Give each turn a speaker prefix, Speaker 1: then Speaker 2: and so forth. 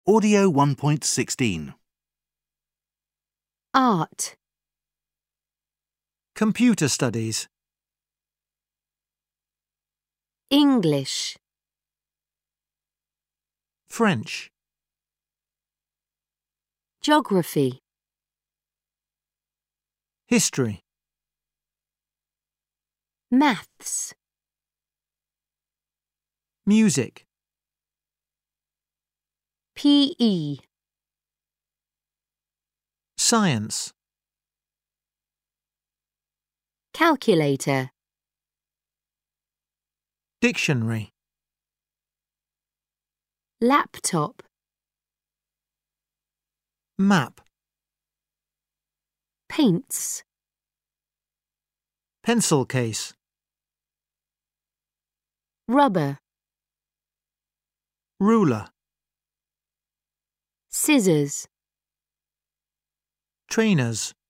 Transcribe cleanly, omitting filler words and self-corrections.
Speaker 1: Audio 1.16.
Speaker 2: Art,
Speaker 3: Computer studies.
Speaker 2: English,
Speaker 3: French.
Speaker 2: Geography,
Speaker 3: History.
Speaker 2: Maths,
Speaker 3: Music.
Speaker 2: PE,
Speaker 3: Science.
Speaker 2: Calculator,
Speaker 3: Dictionary.
Speaker 2: Laptop,
Speaker 3: Map.
Speaker 2: Paints,
Speaker 3: Pencil case.
Speaker 2: Rubber,
Speaker 3: Ruler.
Speaker 2: Scissors.
Speaker 3: Trainers.